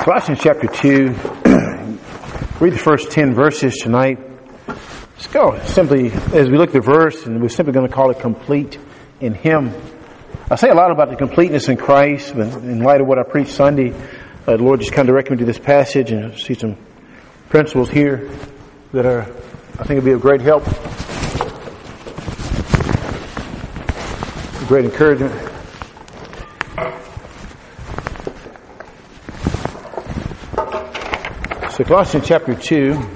Colossians chapter 2, read the first 10 verses tonight. Let's go simply, as we look at the verse, and we're simply going to call it complete in Him. I say a lot about the completeness in Christ, but in light of what I preached Sunday, the Lord just kind of directed me to this passage and see some principles here that are, I think, will be of great help, great encouragement. So Colossians chapter 2, and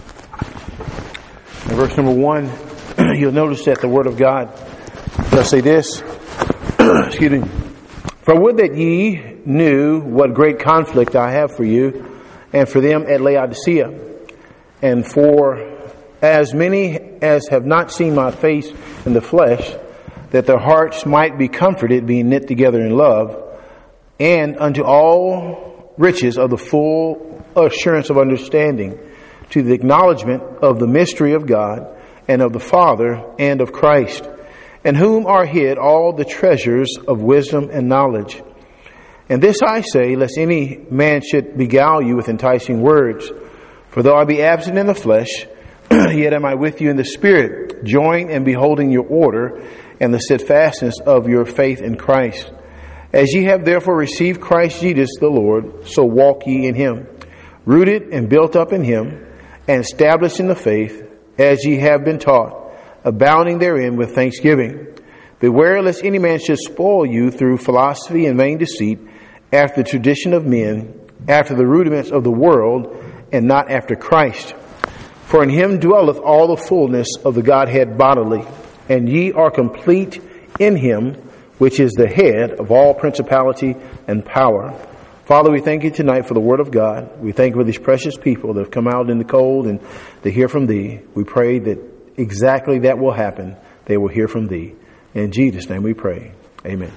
verse number 1, you'll notice that the Word of God does say this, excuse me, "For would that ye knew what great conflict I have for you, and for them at Laodicea, and for as many as have not seen my face in the flesh, that their hearts might be comforted, being knit together in love, and unto all riches of the full assurance of understanding, to the acknowledgement of the mystery of God, and of the Father, and of Christ, in whom are hid all the treasures of wisdom and knowledge. And this I say, lest any man should beguile you with enticing words. For though I be absent in the flesh, yet am I with you in the Spirit, joined and beholding your order, and the steadfastness of your faith in Christ. As ye have therefore received Christ Jesus the Lord, so walk ye in Him, rooted and built up in Him, and established in the faith, as ye have been taught, abounding therein with thanksgiving. Beware lest any man should spoil you through philosophy and vain deceit, after the tradition of men, after the rudiments of the world, and not after Christ. For in Him dwelleth all the fullness of the Godhead bodily, and ye are complete in Him, which is the head of all principality and power." Father, we thank you tonight for the Word of God. We thank you for these precious people that have come out in the cold and to hear from Thee. We pray that exactly that will happen. They will hear from Thee. In Jesus' name we pray. Amen.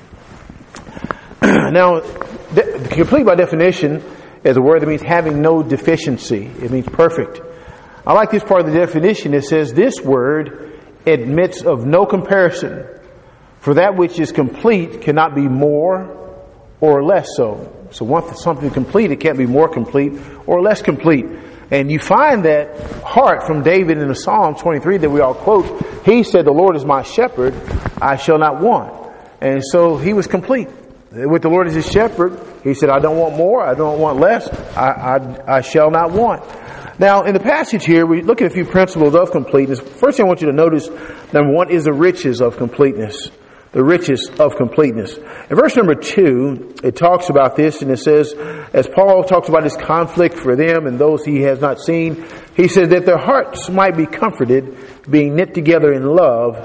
Now, complete by definition is a word that means having no deficiency. It means perfect. I like this part of the definition. It says this word admits of no comparison. For that which is complete cannot be more or less so. So once something complete, it can't be more complete or less complete. And you find that heart from David in the Psalm 23 that we all quote. He said, "The Lord is my shepherd, I shall not want." And so he was complete. With the Lord as his shepherd, he said, "I don't want more, I don't want less, I shall not want." Now, in the passage here, we look at a few principles of completeness. First thing I want you to notice, number one, is the riches of completeness. The riches of completeness. In verse number 2, it talks about this, and it says, as Paul talks about his conflict for them and those he has not seen, he says that their hearts might be comforted, being knit together in love,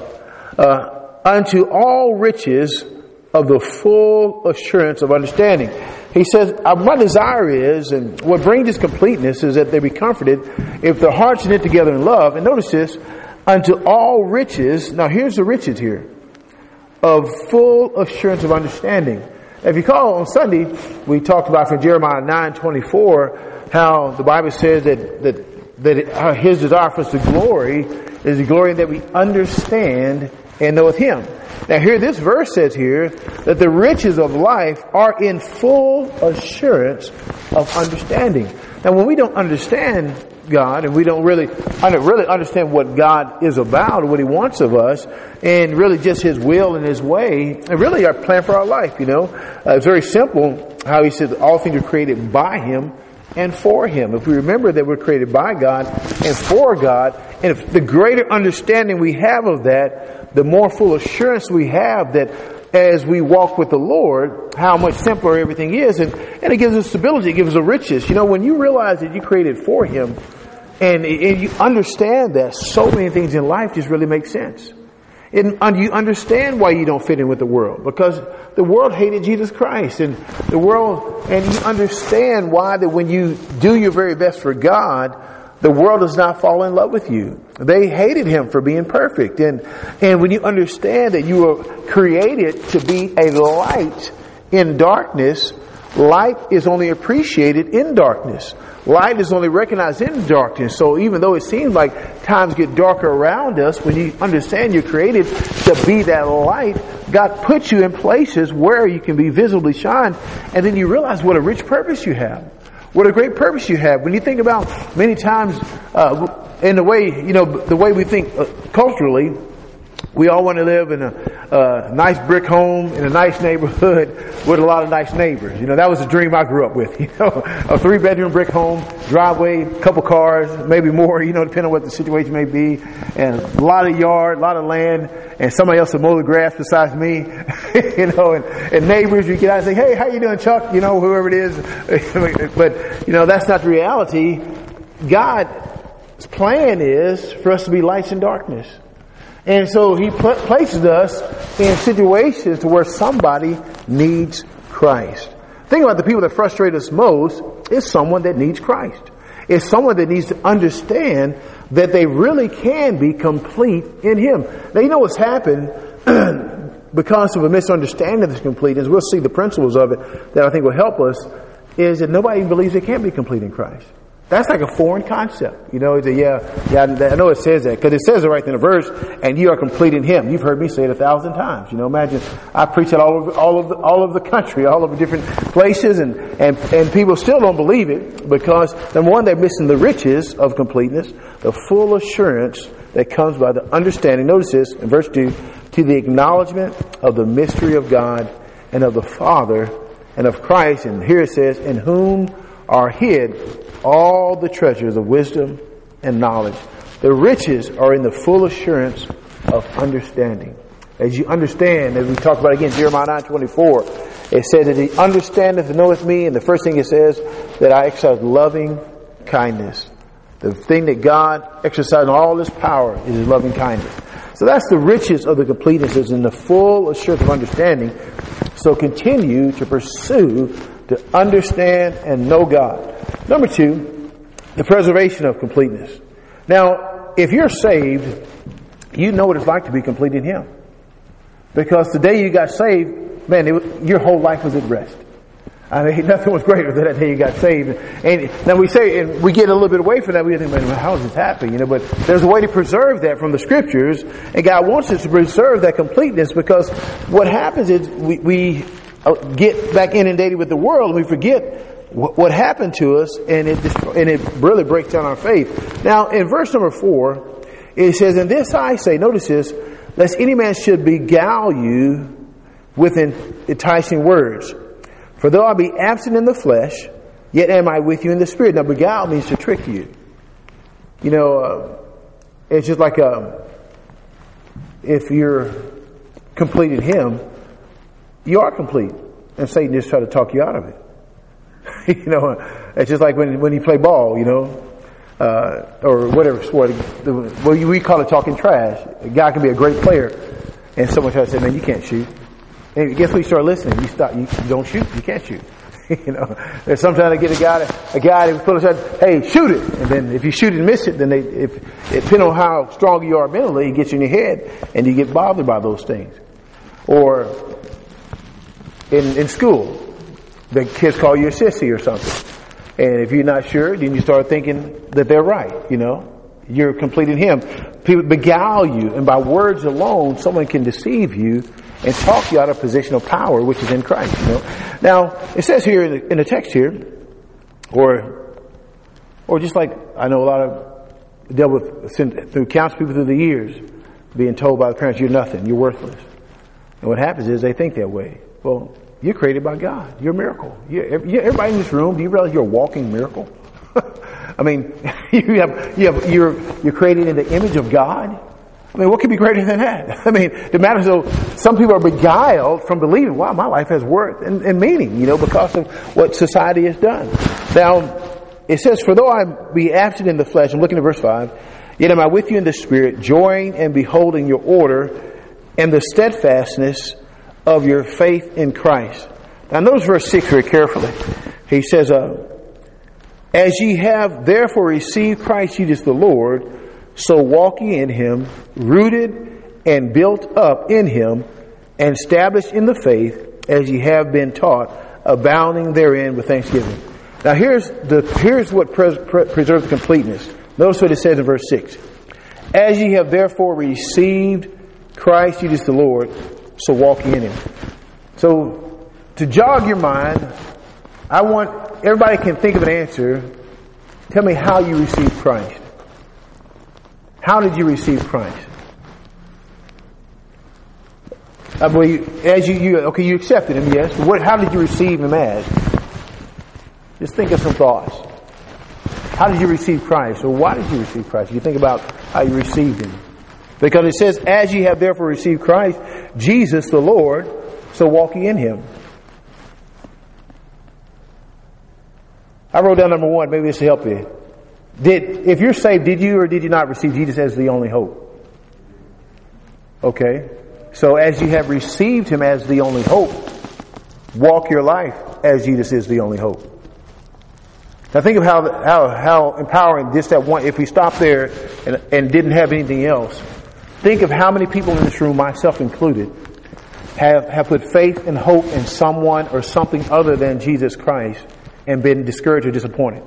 unto all riches of the full assurance of understanding. He says, my desire is, and what brings this completeness is that they be comforted if their hearts are knit together in love. And notice this, unto all riches. Now here's the riches here. Of full assurance of understanding. If you recall on Sunday, we talked about from Jeremiah 9:24 how the Bible says that His desire for us to glory is the glory that we understand and knoweth Him. Now here this verse says here that the riches of life are in full assurance of understanding. Now when we don't understand God and we don't really understand what God is about, or what He wants of us, and really just His will and His way, and really our plan for our life, it's very simple how He said all things are created by Him and for Him. If we remember that we're created by God and for God, and if the greater understanding we have of that, the more full assurance we have that as we walk with the Lord, how much simpler everything is, and it gives us stability, it gives us riches. When you realize that you created for Him, and you understand that, so many things in life just really make sense. And you understand why you don't fit in with the world, because the world hated Jesus Christ, and you understand why that when you do your very best for God, the world does not fall in love with you. They hated Him for being perfect. And when you understand that you were created to be a light in darkness, light is only appreciated in darkness. Light is only recognized in darkness. So even though it seems like times get darker around us, when you understand you're created to be that light, God puts you in places where you can be visibly shined. And then you realize what a rich purpose you have. What a great purpose you have. When you think about many times in the way, the way we think culturally, we all want to live in a nice brick home in a nice neighborhood with a lot of nice neighbors. That was the dream I grew up with. A 3-bedroom brick home, driveway, couple cars, maybe more, depending on what the situation may be, and a lot of yard, a lot of land, and somebody else to mow the grass besides me, and neighbors. You get out and say, "Hey, how you doing, Chuck?" Whoever it is. But that's not the reality. God's plan is for us to be lights in darkness. And so He places us in situations to where somebody needs Christ. Think about the people that frustrate us most is someone that needs Christ. It's someone that needs to understand that they really can be complete in Him. Now, you know what's happened because of a misunderstanding of this completeness. We'll see the principles of it that I think will help us, is that nobody believes they can be complete in Christ. That's like a foreign concept. I know it says that because it says it right in the verse, and you are complete in Him. You've heard me say it 1,000 times. Imagine I preach it all over the country, all over different places, and people still don't believe it because, number one, they're missing the riches of completeness, the full assurance that comes by the understanding. Notice this in verse 2, to the acknowledgement of the mystery of God and of the Father and of Christ. And here it says, in whom are hid all the treasures of wisdom and knowledge. The riches are in the full assurance of understanding. As you understand, as we talked about again, Jeremiah 9:24, it says that He understandeth and knoweth me, and the first thing it says, that I exercise loving kindness. The thing that God exercises all His power is His loving kindness. So that's the riches of the completeness, is in the full assurance of understanding. So continue to pursue to understand and know God. Number 2, the preservation of completeness. Now, if you're saved, you know what it's like to be complete in Him. Because the day you got saved, man, your whole life was at rest. I mean, nothing was greater than that day you got saved. And now we say, and we get a little bit away from that, we think, man, how does this happen? But there's a way to preserve that from the Scriptures, and God wants us to preserve that completeness, because what happens is we get back inundated with the world, and we forget what happened to us, and it really breaks down our faith. Now, in verse number 4, it says, "And this I say," notice this, "lest any man should beguile you with enticing words. For though I be absent in the flesh, yet am I with you in the Spirit." Now, beguile means to trick you. It's just like if you're complete in Him, you are complete, and Satan just try to talk you out of it. It's just like when you play ball, or whatever sport. We call it talking trash. A guy can be a great player, and someone tries to say, "Man, you can't shoot." And guess what? You start listening. You stop. You don't shoot. You can't shoot. There's sometimes I get a guy that pull aside, "Hey, shoot it!" And then if you shoot and miss it, then depending on how strong you are mentally, it gets in your head, and you get bothered by those things. Or in school, the kids call you a sissy or something. And if you're not sure, then you start thinking that they're right, You're complete in Him. People beguile you, and by words alone, someone can deceive you and talk you out of a position of power, which is in Christ, Now, it says here in the text here, or just like I know a lot of dealt with through countless people through the years, being told by the parents, "You're nothing, you're worthless." And what happens is they think that way. Well, you're created by God. You're a miracle. Everybody in this room, do you realize you're a walking miracle? I mean, you're created in the image of God. I mean, what could be greater than that? I mean, the matter is, some people are beguiled from believing, wow, my life has worth and meaning, because of what society has done. Now, it says, "For though I be absent in the flesh," I'm looking at verse 5, "yet am I with you in the Spirit, joying and beholding your order and the steadfastness of your faith in Christ." Now notice verse 6 very carefully. He says, "As ye have therefore received Christ Jesus the Lord, so walk ye in Him, rooted and built up in Him, and established in the faith, as ye have been taught, abounding therein with thanksgiving." Now here's what preserves completeness. Notice what it says in verse 6. "As ye have therefore received Christ Jesus the Lord, so walk ye in Him." So, to jog your mind, I want, everybody can think of an answer. Tell me how you received Christ. How did you receive Christ? I believe, as you accepted Him, yes. But how did you receive Him as? Just think of some thoughts. How did you receive Christ? Or why did you receive Christ? You think about how you received Him. Because it says, as you have therefore received Christ, Jesus the Lord, so walk ye in Him. I wrote down number 1. Maybe this will help you. If you're saved, did you or did you not receive Jesus as the only hope? Okay. So as you have received Him as the only hope, walk your life as Jesus is the only hope. Now think of how empowering just that one, if we stop there and didn't have anything else, think of how many people in this room, myself included, have put faith and hope in someone or something other than Jesus Christ and been discouraged or disappointed.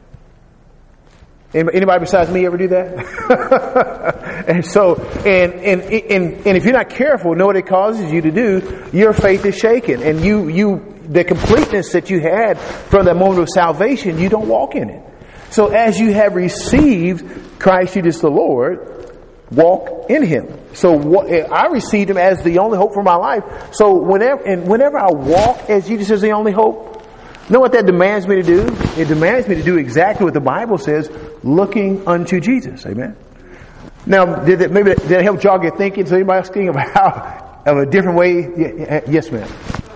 Anybody besides me ever do that? And so, and if you're not careful, know what it causes you to do? Your faith is shaken, and the completeness that you had from that moment of salvation, you don't walk in it. So, as you have received Christ Jesus the Lord, walk in Him. So, I received Him as the only hope for my life. So, whenever I walk as Jesus is the only hope, know what that demands me to do? It demands me to do exactly what the Bible says, looking unto Jesus. Amen. Now, did it help jog your thinking? So anybody else thinking of a different way? Yes, ma'am.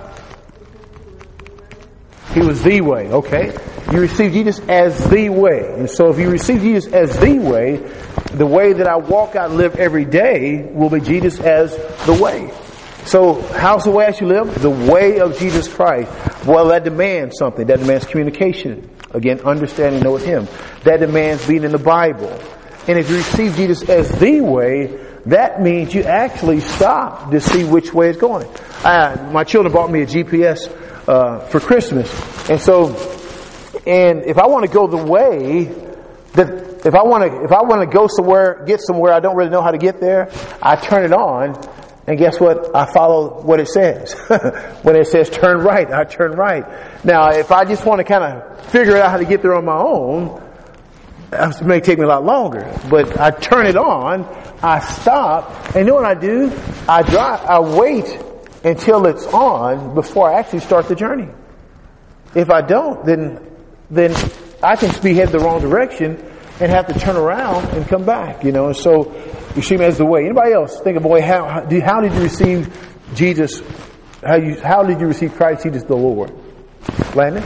He was the way. Okay. You receive Jesus as the way. And so if you receive Jesus as the way that I walk out and live every day will be Jesus as the way. So, how's the way I should live? The way of Jesus Christ. Well, that demands something. That demands communication. Again, understanding, knowing Him. That demands being in the Bible. And if you receive Jesus as the way, that means you actually stop to see which way it's going. My children bought me a GPS for Christmas. And if I want to go the way that if I want to go somewhere, get somewhere, I don't really know how to get there, I turn it on. And guess what? I follow what it says. When it says turn right, I turn right. Now, if I just want to kind of figure out how to get there on my own, it may take me a lot longer. But I turn it on, I stop, and you know what I do? I wait until it's on before I actually start the journey. If I don't, then I can be headed the wrong direction and have to turn around and come back, And so you see Him as the way. Anybody else think of a way? How did you receive Jesus? How did you receive Christ Jesus the Lord? Landon?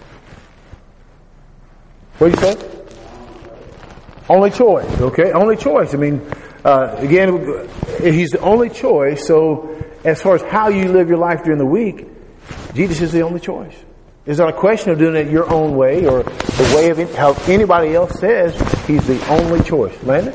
What did you say? Only choice. Okay, only choice. I mean, again, He's the only choice. So as far as how you live your life during the week, Jesus is the only choice. It's not a question of doing it your own way or the way of how anybody else says. He's the only choice. Landon?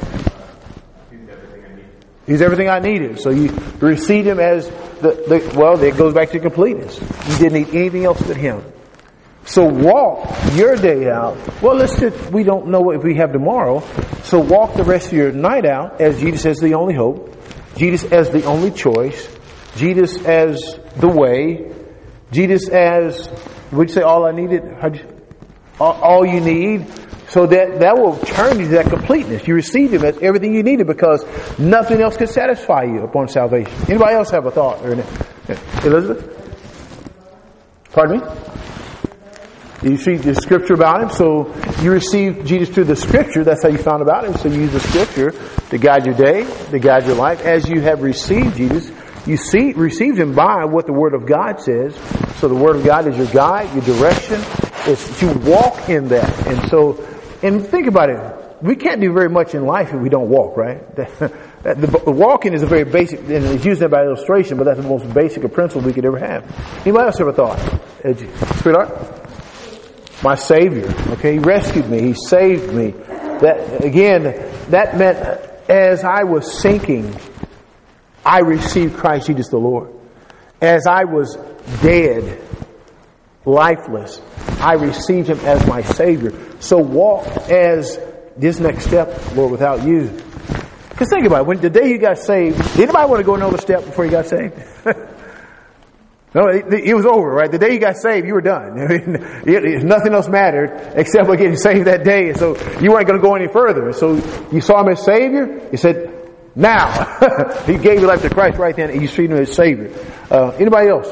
He's everything I needed. So you receive Him as it goes back to completeness. You didn't need anything else but Him. So walk your day out. Well, we don't know what we have tomorrow. So walk the rest of your night out as Jesus as the only hope. Jesus as the only choice. Jesus as the way. Jesus as, would you say all I needed? All you need. So that will turn you to that completeness. You receive Him as everything you needed because nothing else can satisfy you upon salvation. Anybody else have a thought? Elizabeth? Pardon me? You see the Scripture about Him, so you receive Jesus through the Scripture. That's how you found about Him. So you use the Scripture to guide your day, to guide your life. As you have received Jesus, you received Him by what the Word of God says. So the Word of God is your guide, your direction. It's to walk in that. And think about it. We can't do very much in life if we don't walk, right? The walking is a very basic, and it's used by illustration, but that's the most basic principle we could ever have. Anybody else have a thought? Sweetheart? My Savior. Okay, He rescued me. He saved me. That meant as I was sinking, I received Christ Jesus the Lord. As I was dead, lifeless, I received Him as my Savior. So walk as this next step, Lord, without you. Because think about it. When the day you got saved, did anybody want to go another step before you got saved? No, it was over, right? The day you got saved, you were done. I mean, nothing else mattered except for getting saved that day. And so you weren't going to go any further. So you saw him as Savior. You said, now. He gave your life to Christ right then, and you treated him as Savior. Anybody else?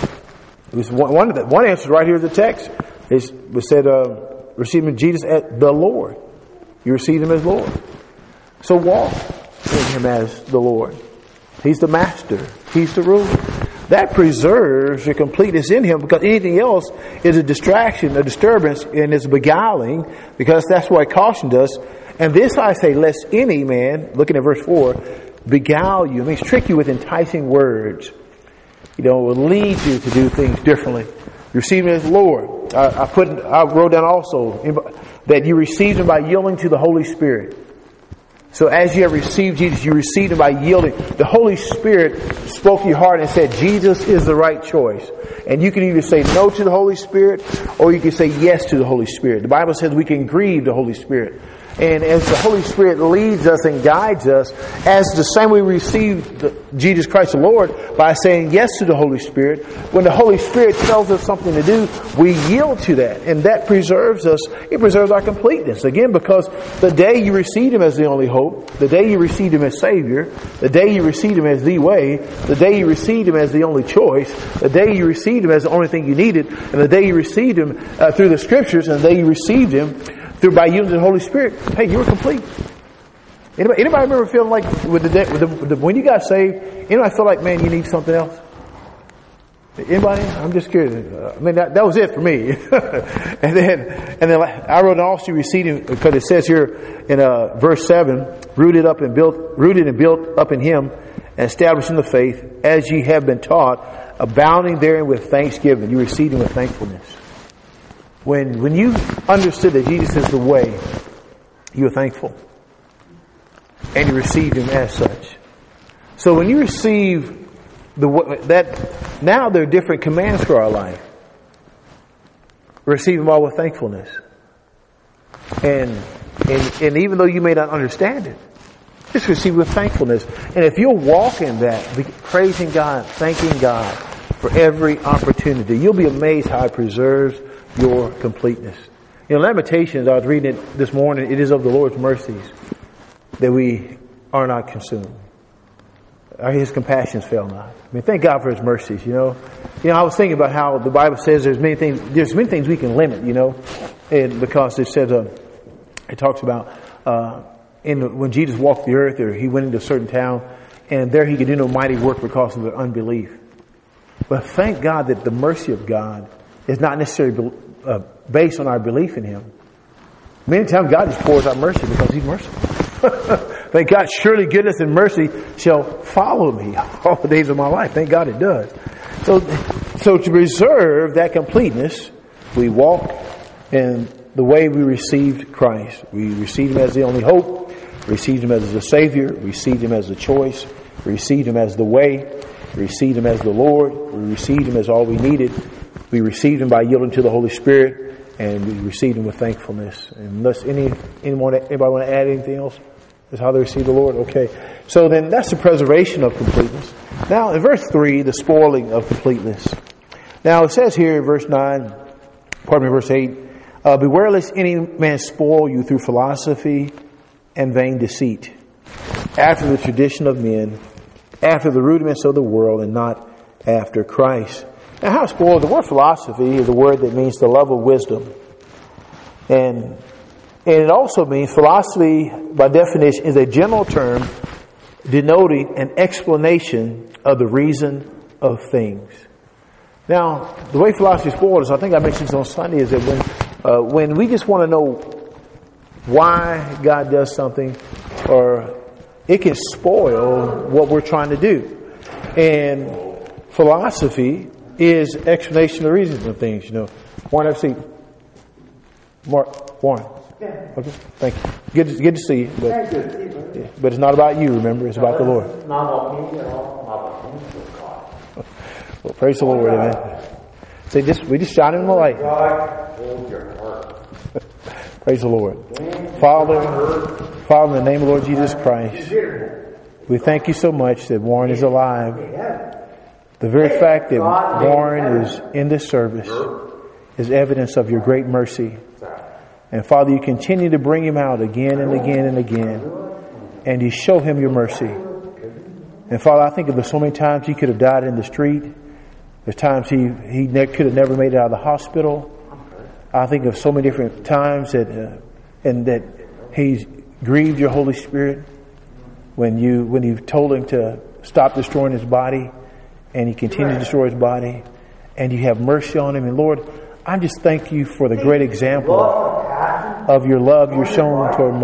It was one answer right here in the text. It said, receiving Jesus as the Lord. You received him as Lord. So walk in him as the Lord. He's the master. He's the ruler. That preserves your completeness in him, because anything else is a distraction, a disturbance, and is beguiling, because that's why it cautioned us. And this I say, lest any man, looking at verse 4, beguile you. It means trick you with enticing words. It will lead you to do things differently. Receive him as Lord. I wrote down also that you received him by yielding to the Holy Spirit. So as you have received Jesus, you received him by yielding. The Holy Spirit spoke to your heart and said, Jesus is the right choice. And you can either say no to the Holy Spirit, or you can say yes to the Holy Spirit. The Bible says we can grieve the Holy Spirit. And as the Holy Spirit leads us and guides us, as the same way we receive Jesus Christ the Lord by saying yes to the Holy Spirit, when the Holy Spirit tells us something to do, we yield to that. And that preserves us. It preserves our completeness. Again, because the day you received him as the only hope, the day you received him as Savior, the day you received him as the way, the day you received him as the only choice, the day you received him as the only thing you needed, and the day you received him through the Scriptures, and the day you received him by yielding to the Holy Spirit, hey, you were complete. Anybody remember feeling like when you got saved, anybody feel like, man, you need something else? Anybody? I'm just curious. I mean, that was it for me. and then I wrote an also receiving, because it says here in verse 7, rooted and built up in him, and established in the faith, as ye have been taught, abounding therein with thanksgiving. You received him with thankfulness. When you understood that Jesus is the way, you were thankful. And you received him as such. So when you receive that, now there are different commands for our life. Receive them all with thankfulness. And even though you may not understand it, just receive with thankfulness. And if you'll walk in that, praising God, thanking God for every opportunity, you'll be amazed how it preserves your completeness. Lamentations, I was reading it this morning, it is of the Lord's mercies that we are not consumed. His compassions fail not. I mean, thank God for his mercies, I was thinking about how the Bible says there's many things we can limit, and because it says, it talks about, when Jesus walked the earth, or he went into a certain town, and there he could do no mighty work because of their unbelief. But thank God that the mercy of God is not necessarily based on our belief in him. Many times God just pours out mercy because he's merciful. Thank God, surely goodness and mercy shall follow me all the days of my life. Thank God it does. So to preserve that completeness, we walk in the way we received Christ. We received him as the only hope, received him as the Savior, received him as the choice, received him as the way, received him as the Lord, we received him as all we needed. We received him by yielding to the Holy Spirit, and we received him with thankfulness. And unless anybody want to add anything else? That's how they receive the Lord? Okay. So then that's the preservation of completeness. Now in verse 3, the spoiling of completeness. Now it says here in verse 8, beware lest any man spoil you through philosophy and vain deceit, after the tradition of men, after the rudiments of the world, and not after Christ. Now, how spoiled? The word philosophy is a word that means the love of wisdom. And it also means philosophy, by definition, is a general term denoting an explanation of the reason of things. Now, the way philosophy is spoiled is, I think I mentioned this on Sunday, is that when we just want to know why God does something, or it can spoil what we're trying to do. And philosophy is explanation of the reasons of things, Warren, have a seat. Warren. Okay, thank you. Good to see you. But it's not about you, remember. It's about the Lord. Not about me at all. Not about me, but God. Well, praise the Lord, amen. So we just shine in the light. God, hold your heart. Praise the Lord. Father, in the name of the Lord Jesus Christ, we thank you so much that Warren is alive. The very fact that Warren is in this service is evidence of your great mercy. And Father, you continue to bring him out again and again and again. And you show him your mercy. And Father, I think of so many times he could have died in the street. There's times he could have never made it out of the hospital. I think of so many different times that he's grieved your Holy Spirit when you've told him to stop destroying his body, and he continued to destroy his body, and you have mercy on him. And Lord, I just thank you for the great example of your love you're showing toward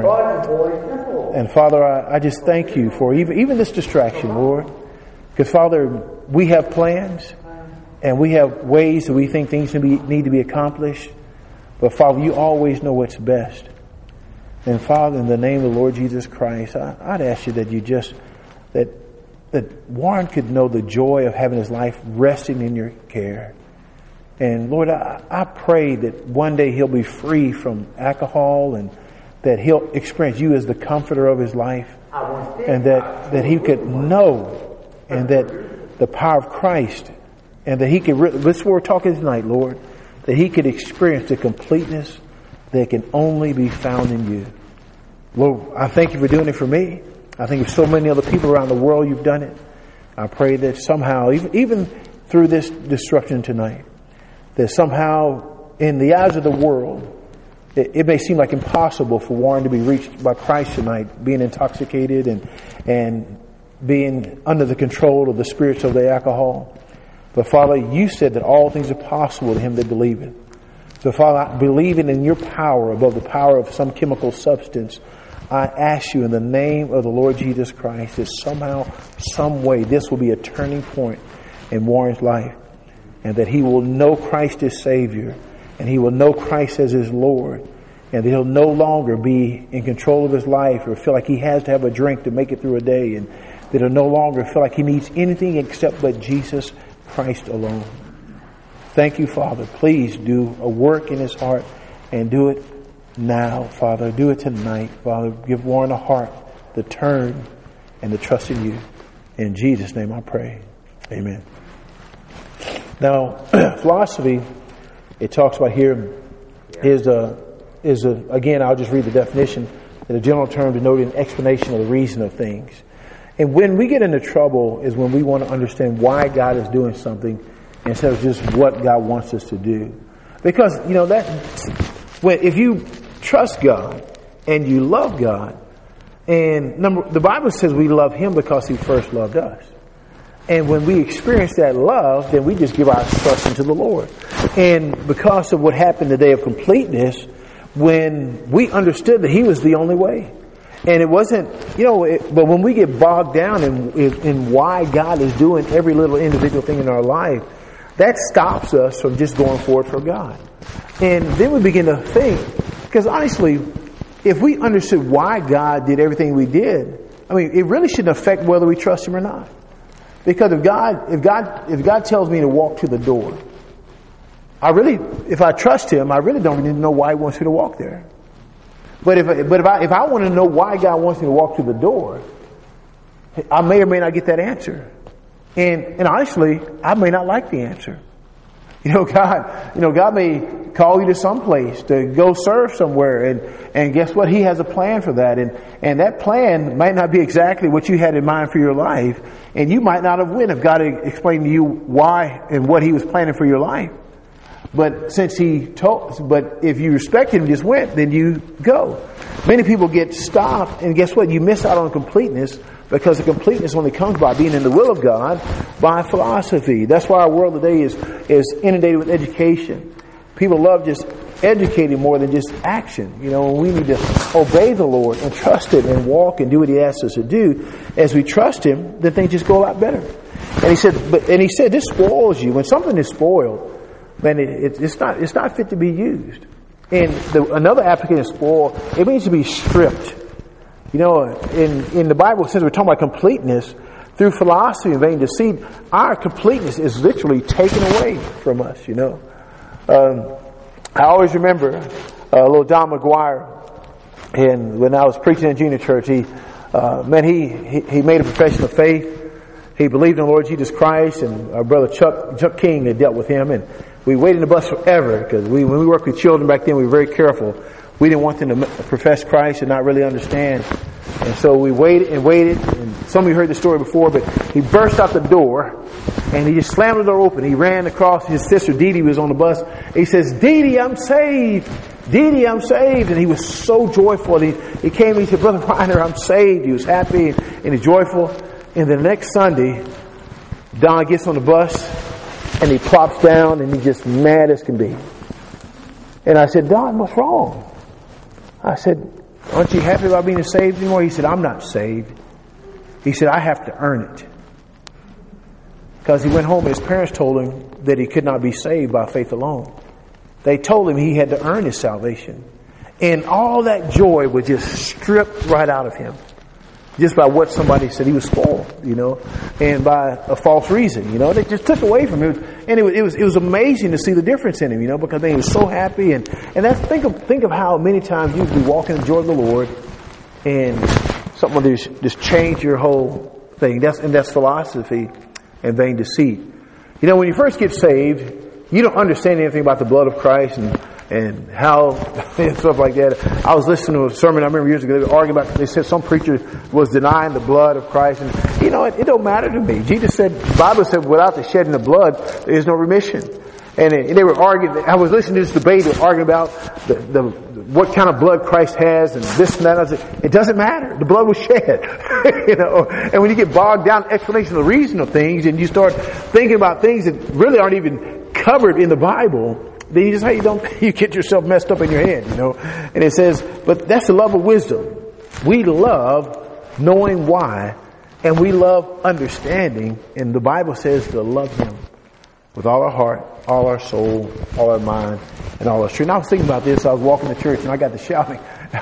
Warren. And Father, I just thank you for even this distraction, Lord. Because Father, we have plans and we have ways that we think things need to be accomplished. But Father, you always know what's best. And Father, in the name of the Lord Jesus Christ, I'd ask you that you just, that Warren could know the joy of having his life resting in your care. And Lord, I pray that one day he'll be free from alcohol and that he'll experience you as the comforter of his life. And that he could know and that the power of Christ, and that he could, this is what we're talking tonight, Lord, that he could experience the completeness that can only be found in you. Lord, I thank you for doing it for me. I think of so many other people around the world you've done it. I pray that somehow, even through this disruption tonight, that somehow in the eyes of the world, it may seem like impossible for Warren to be reached by Christ tonight, being intoxicated and being under the control of the spirits of the alcohol. But Father, you said that all things are possible to him that believe it. So Father, believing in your power above the power of some chemical substance, I ask you in the name of the Lord Jesus Christ that somehow, some way, this will be a turning point in Warren's life, and that he will know Christ as Savior, and he will know Christ as his Lord, and that he'll no longer be in control of his life or feel like he has to have a drink to make it through a day, and that he'll no longer feel like he needs anything except but Jesus Christ alone. Thank you, Father. Please do a work in his heart and do it now, Father. Do it tonight, Father. Give Warren a heart to turn and to trust in you. In Jesus' name I pray. Amen. Now, philosophy, it talks about here, again, I'll just read the definition, in a general term denoting an explanation of the reason of things. And when we get into trouble is when we want to understand why God is doing something instead of just what God wants us to do. Because, if you trust God and you love God, and the Bible says we love him because he first loved us. And when we experience that love, then we just give our trust into the Lord. And because of what happened the day of completeness, when we understood that he was the only way. And it wasn't, but when we get bogged down in why God is doing every little individual thing in our life, that stops us from just going forward for God. And then we begin to think, because honestly, if we understood why God did everything we did, it really shouldn't affect whether we trust him or not. Because if God tells me to walk to the door, if I trust him, I really don't need to know why he wants me to walk there. But if I want to know why God wants me to walk to the door, I may or may not get that answer. And honestly, I may not like the answer. God may call you to some place to go serve somewhere, and guess what? He has a plan for that, and that plan might not be exactly what you had in mind for your life, and you might not have went if God had explained to you why and what he was planning for your life. But if you respect him and just went, then you go. Many people get stopped, and guess what? You miss out on completeness, because the completeness only comes by being in the will of God, by philosophy. That's why our world today is inundated with education. People love just educating more than just action. We need to obey the Lord and trust him and walk and do what he asks us to do. As we trust him, then things just go a lot better. And he said, this spoils you. When something is spoiled, man, it's not fit to be used. And another application of spoil, it means to be stripped. In the Bible, since we're talking about completeness, through philosophy and vain deceit, our completeness is literally taken away from us, I always remember little Don McGuire, and when I was preaching in junior church, he made a profession of faith, he believed in the Lord Jesus Christ, and our brother Chuck King had dealt with him, and we waited in the bus forever because when we worked with children back then, we were very careful. We didn't want them to profess Christ and not really understand. And so we waited, and some of you heard the story before, but he burst out the door, and he just slammed the door open. He ran across. His sister Dee Dee was on the bus. He says, "Dee Dee, I'm saved. Dee Dee, I'm saved." And he was so joyful. He came and he said, "Brother Reiner, I'm saved." He was happy and he's joyful. And the next Sunday, Don gets on the bus, and he plops down, and he's just mad as can be. And I said, "Don, what's wrong?" I said, "Aren't you happy about being saved anymore?" He said, "I'm not saved." He said, "I have to earn it." Because he went home and his parents told him that he could not be saved by faith alone. They told him he had to earn his salvation. And all that joy was just stripped right out of him. Just by what somebody said. He was spoiled, and by a false reason, They just took away from him. And it was amazing to see the difference in him, because he was so happy. And that's, think of how many times you can be walking in the joy of the Lord and something will just change your whole thing. That's philosophy and vain deceit. When you first get saved, you don't understand anything about the blood of Christ and how and stuff like that. I was listening to a sermon I remember years ago. They were arguing about. They said some preacher was denying the blood of Christ, and it don't matter to me. Jesus said, the Bible said, without the shedding of blood, there is no remission. And they were arguing. I was listening to this debate. They were arguing about what kind of blood Christ has and this and that. I said, it doesn't matter. The blood was shed. And when you get bogged down in explanation of the reason of things, and you start thinking about things that really aren't even covered in the Bible, then you get yourself messed up in your head, And it says, but that's the love of wisdom. We love knowing why, and we love understanding. And the Bible says to love Him with all our heart, all our soul, all our mind, and all our strength. And I was thinking about this. I was walking to church and I got to shouting.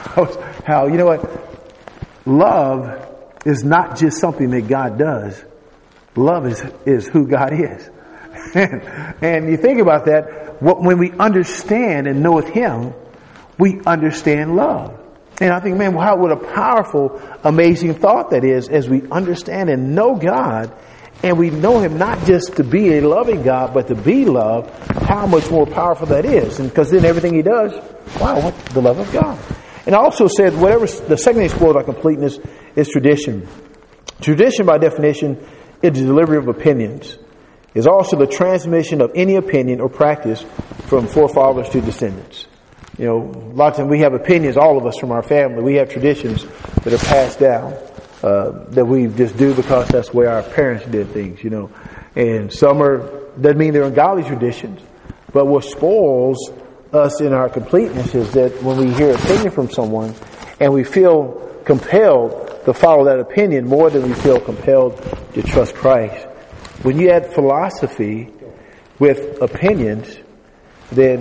Love is not just something that God does. Love is who God is. And you think about that. When we understand and knoweth Him, we understand love. And I think, man, what a powerful, amazing thought that is, as we understand and know God, and we know Him not just to be a loving God, but to be loved, how much more powerful that is. And because then everything He does, the love of God. And I also said, the second thing that spoils our completeness is tradition. Tradition, by definition, is the delivery of opinions. Is also the transmission of any opinion or practice from forefathers to descendants. A lot of times we have opinions, all of us from our family. We have traditions that are passed down that we just do because that's the way our parents did things, And some doesn't mean they're ungodly traditions. But what spoils us in our completeness is that when we hear opinion from someone and we feel compelled to follow that opinion more than we feel compelled to trust Christ. When you add philosophy with opinions, then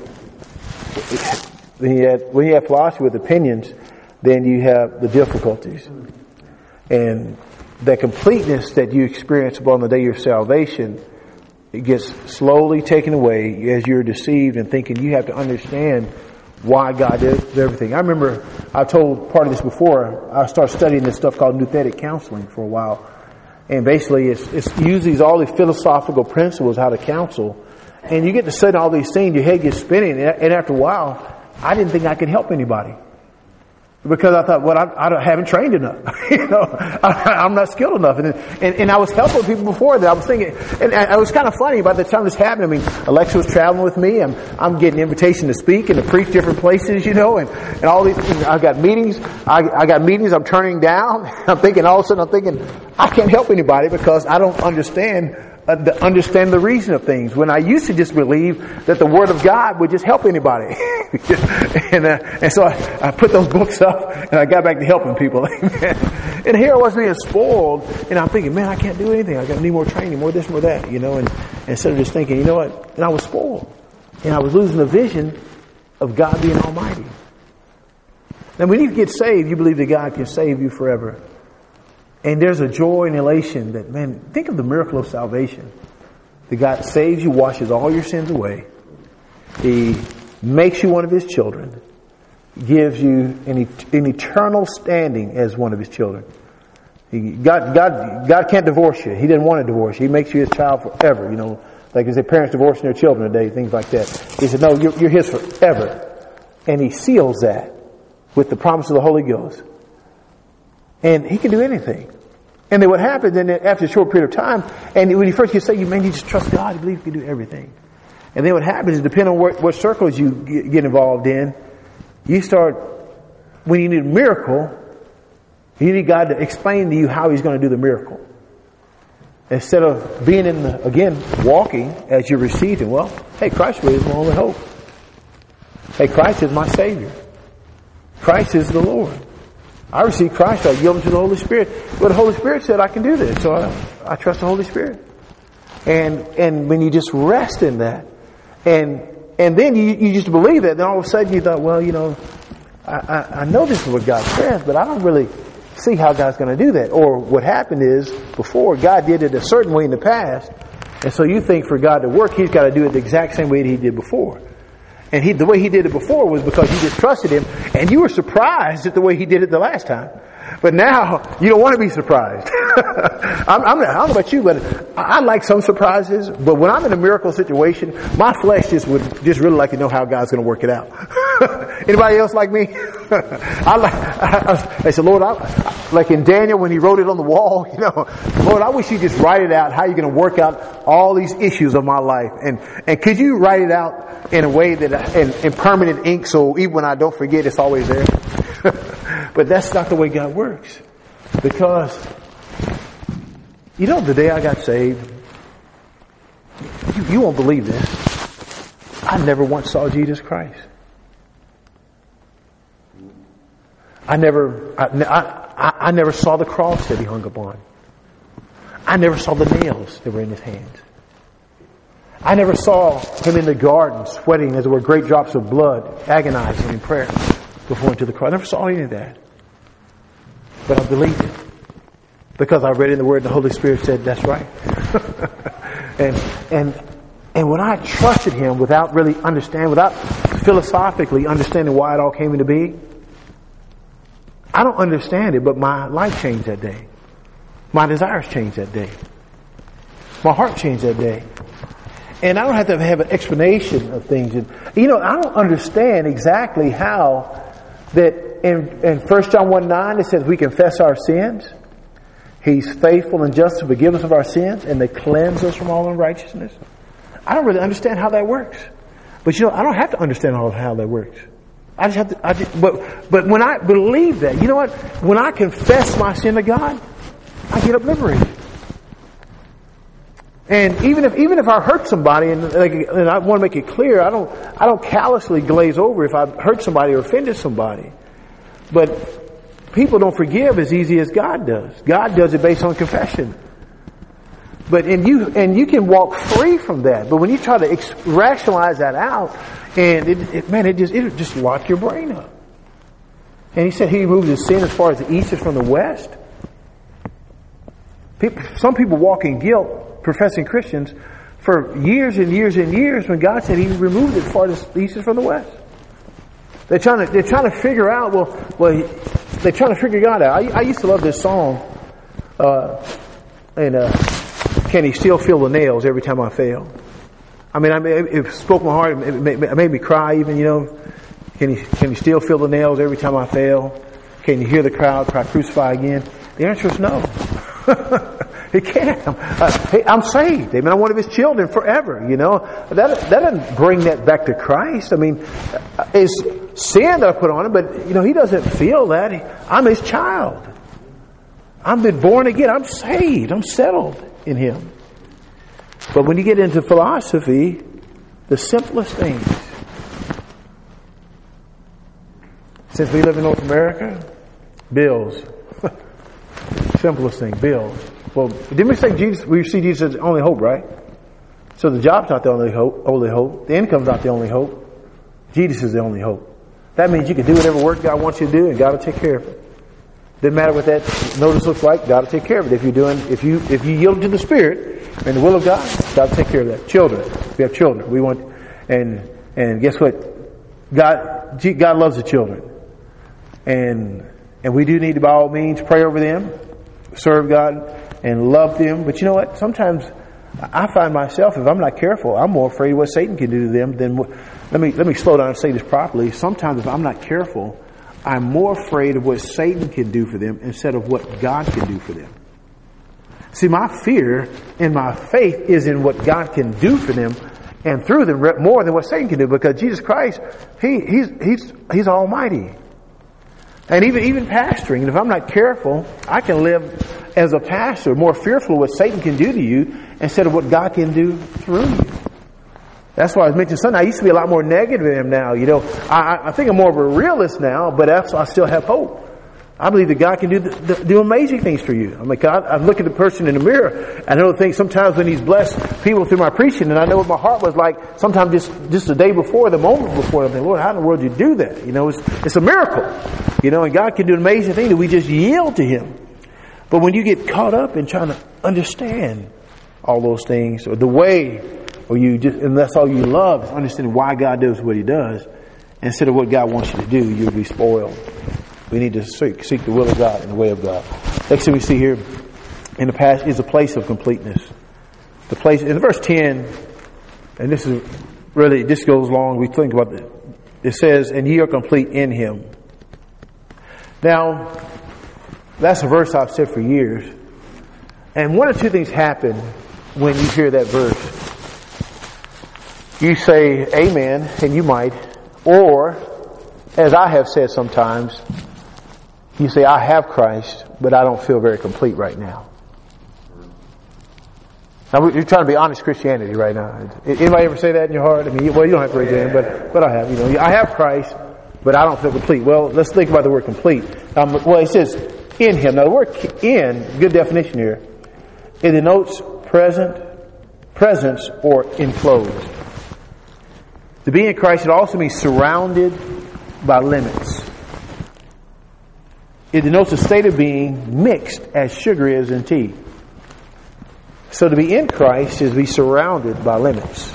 when you have philosophy with opinions, then you have the difficulties. And the completeness that you experience upon the day of your salvation, it gets slowly taken away as you're deceived and thinking you have to understand why God did everything. I remember I told part of this before. I started studying this stuff called nouthetic counseling for a while. And basically it's uses all these philosophical principles how to counsel. And you get to study all these things, your head gets spinning. And after a while, I didn't think I could help anybody. Because I thought, I haven't trained enough. I'm not skilled enough. And I was helping people before that. I was thinking, and it was kind of funny by the time this happened. Alexa was traveling with me. I'm getting invitation to speak and to preach different places, and all these things. I've got meetings. I got meetings I'm turning down. I'm thinking, all of a sudden, I can't help anybody because I don't understand the reason of things. When I used to just believe that the Word of God would just help anybody. and so I put those books up and I got back to helping people. And here I was being spoiled, and I'm thinking, man, I can't do anything. I need more training, more this, more that, and instead of just thinking, and I was spoiled. And I was losing the vision of God being almighty. Now when you get saved, you believe that God can save you forever. And there's a joy and elation that, man, think of the miracle of salvation. That God saves you, washes all your sins away. He makes you one of His children. Gives you an eternal standing as one of His children. God can't divorce you. He didn't want to divorce you. He makes you his child forever, you know. Like as parents divorcing their children today, things like that. He said, no, you're his forever. And he seals that with the promise of the Holy Ghost. And he can do anything. And then what happens, then after a short period of time, and when you first say, you just trust God, you believe he can do everything. And then what happens is, depending on what circles you get involved in, you start, when you need a miracle, you need God to explain to you how he's going to do the miracle. Instead of being walking as you receive him. Well, hey, Christ is my only hope. Hey, Christ is my Savior. Christ is the Lord. I receive Christ, I yield him to the Holy Spirit. But the Holy Spirit said I can do this, so I trust the Holy Spirit. And when you just rest in that, and then you just believe it, then all of a sudden you thought, well, you know, I know this is what God says, but I don't really see how God's going to do that. Or what happened is, before, God did it a certain way in the past, and so you think for God to work, he's got to do it the exact same way that he did before. And the way he did it before was because you just trusted him, and you were surprised at the way he did it the last time. But now, you don't want to be surprised. I don't know about you, but I like some surprises. But when I'm in a miracle situation, my flesh would really like to know how God's going to work it out. Anybody else like me? I said, Lord, like in Daniel when he wrote it on the wall, you know, Lord, I wish you just write it out how you're going to work out all these issues of my life. And could you write it out in a way that, in permanent ink, so even when I don't forget, it's always there? But that's not the way God works. Because, you know, the day I got saved, you won't believe this, I never once saw Jesus Christ. I never saw the cross that he hung upon. I never saw the nails that were in his hands. I never saw him in the garden sweating as there were great drops of blood, agonizing in prayer before into the cross. I never saw any of that. But I believed it. Because I read in the Word and the Holy Spirit said, that's right. and when I trusted him without really understanding, without philosophically understanding why it all came into being, I don't understand it, but my life changed that day. My desires changed that day. My heart changed that day. And I don't have to have an explanation of things. You know, I don't understand exactly how that in 1 John 1:9 it says we confess our sins. He's faithful and just to forgive us of our sins and to cleanse us from all unrighteousness. I don't really understand how that works. But you know, I don't have to understand how that works. I just have to, but when I believe that, you know what? When I confess my sin to God, I get liberated. And even if I hurt somebody, and I want to make it clear, I don't callously glaze over if I hurt somebody or offended somebody. But people don't forgive as easy as God does. God does it based on confession. But you can walk free from that. But when you try to rationalize that out, and it just lock your brain up. And he said he removed his sin as far as the east is from the west. Some people walk in guilt, professing Christians, for years and years and years, when God said he removed it as far as the east is from the west. They're trying to figure out, they're trying to figure God out. I used to love this song, can he still feel the nails every time I fail? I mean, it spoke my heart. It made me cry even, you know. Can he still feel the nails every time I fail? Can you hear the crowd cry, crucify again? The answer is no. He can't. I'm saved. Amen. I'm one of his children forever, you know. That doesn't bring that back to Christ. I mean, it's sin that I put on him, but, you know, he doesn't feel that. I'm his child. I've been born again. I'm saved. I'm settled in him. But when you get into philosophy, the simplest things. Since we live in North America, bills. Simplest thing, bills. Well, didn't we say we see Jesus as the only hope, right? So the job's not the only hope. The income's not the only hope. Jesus is the only hope. That means you can do whatever work God wants you to do, and God will take care of it. Doesn't matter what that notice looks like, God will take care of it. If you yield to the Spirit and the will of God, God will take care of that. Children. We have children. We want, and guess what? God loves the children. And we do need to, by all means, pray over them, served God and loved Him. But you know what? Sometimes I find myself, if I'm not careful, I'm more afraid of what Satan can do to them than what... Let me slow down and say this properly. Sometimes if I'm not careful, I'm more afraid of what Satan can do for them instead of what God can do for them. See, my fear and my faith is in what God can do for them and through them more than what Satan can do, because Jesus Christ, He's Almighty. And even pastoring, and if I'm not careful, I can live as a pastor more fearful of what Satan can do to you instead of what God can do through you. That's why I was mentioning Sunday. I used to be a lot more negative than I am now. I think I'm more of a realist now, but I still have hope. I believe that God can do amazing things for you. I look at the person in the mirror, and I don't think sometimes when He's blessed people through my preaching, and I know what my heart was like sometimes just the day before, the moment before, I'm thinking, Lord, how in the world did you do that? It's a miracle. And God can do an amazing thing that we just yield to Him. But when you get caught up in trying to understand all those things, or the way, and that's all you love, is understanding why God does what He does, instead of what God wants you to do, you'll be spoiled. We need to seek the will of God and the way of God. Next thing we see here in the past is a place of completeness. The place in verse 10, and this goes long. We think about it. It says, "And ye are complete in Him." Now, that's a verse I've said for years. And one or two things happen when you hear that verse. You say amen, and you might, or, as I have said sometimes, you say, I have Christ, but I don't feel very complete right now. Now, you're trying to be honest Christianity right now. Anybody ever say that in your heart? You don't have to raise your hand, but I have. I have Christ, but I don't feel complete. Well, let's think about the word complete. It says in Him. Now, the word in, good definition here, it denotes presence, or enclosed. To be in Christ, it also means surrounded by limits. It denotes a state of being mixed as sugar is in tea. So to be in Christ is to be surrounded by limits.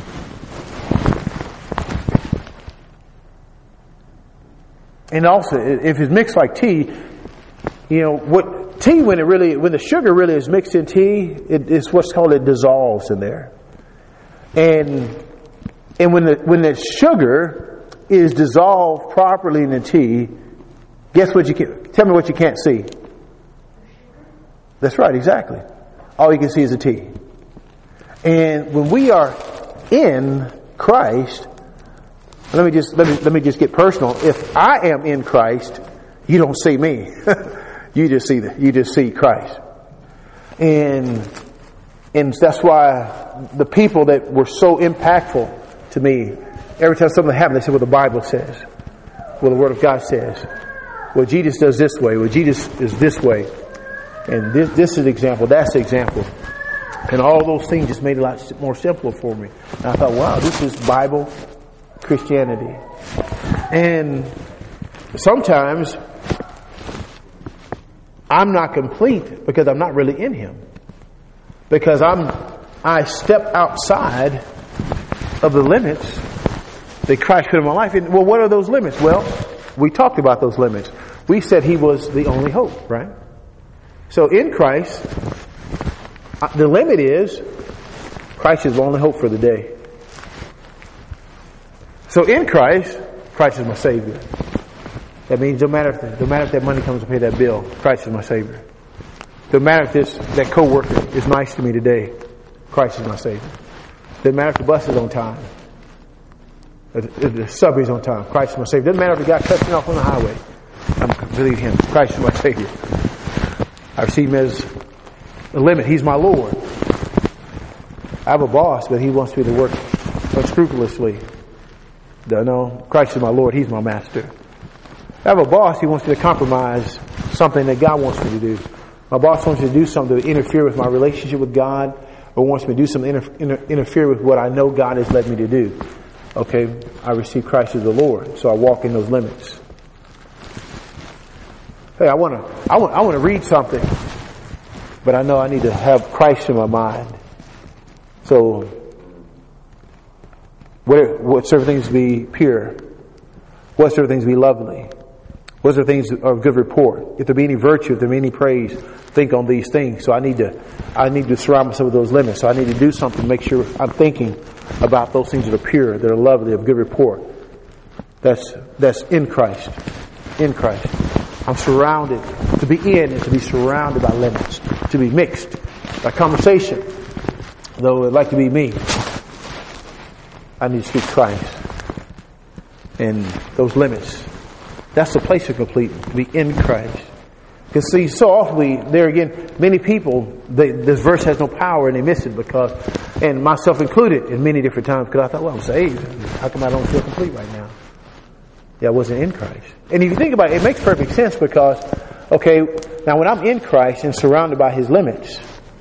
And also, if it's mixed like tea, what tea, when the sugar really is mixed in tea, it's what's called, it dissolves in there. And when the sugar is dissolved properly in the tea, guess what tell me what you can't see. That's right, exactly. All you can see is the tea. And when we are in Christ, let me just get personal. If I am in Christ, you don't see me. You just see Christ. And that's why the people that were so impactful to me, every time something happened, they said, well, the Bible says. Well, the Word of God says. Well, Jesus does this way. Well, Jesus is this way. And this is an example. That's the example. And all those things just made it a lot more simpler for me. And I thought, wow, this is Bible Christianity. And sometimes I'm not complete because I'm not really in Him. Because I step outside of the limits that Christ put in my life. And, well, what are those limits? Well, we talked about those limits. We said He was the only hope, right? So in Christ, the limit is Christ is the only hope for the day. So in Christ, Christ is my Savior. That means no matter if that money comes to pay that bill, Christ is my Savior. No matter if that co-worker is nice to me today, Christ is my Savior. Doesn't matter if the bus is on time, if the subway is on time, Christ is my Savior. Doesn't matter if the guy cuts me off on the highway, I believe Him. Christ is my Savior. I receive Him as a limit. He's my Lord. I have a boss, but he wants me to work unscrupulously. No, Christ is my Lord. He's my master. I have a boss. He wants me to compromise something that God wants me to do. My boss wants me to do something to interfere with my relationship with God, or wants me to do something to interfere with what I know God has led me to do. Okay, I receive Christ as the Lord, so I walk in those limits. Hey, I want to read something, but I know I need to have Christ in my mind. So, whatsoever things be pure, whatsoever things be lovely, What's the things of good report? If there be any virtue, if there be any praise, think on these things. So I need to surround myself with those limits. So I need to do something to make sure I'm thinking about those things that are pure, that are lovely, of good report. That's in Christ. In Christ. I'm surrounded. To be in is to be surrounded by limits. To be mixed by conversation. Though it'd like to be me, I need to speak Christ. And those limits. That's the place of completeness, to be in Christ. Because see, so often there again, many people, this verse has no power and they miss it because, and myself included in many different times, because I thought, well, I'm saved. How come I don't feel complete right now? Yeah, I wasn't in Christ. And if you think about it, it makes perfect sense because, okay, now when I'm in Christ and surrounded by His limits,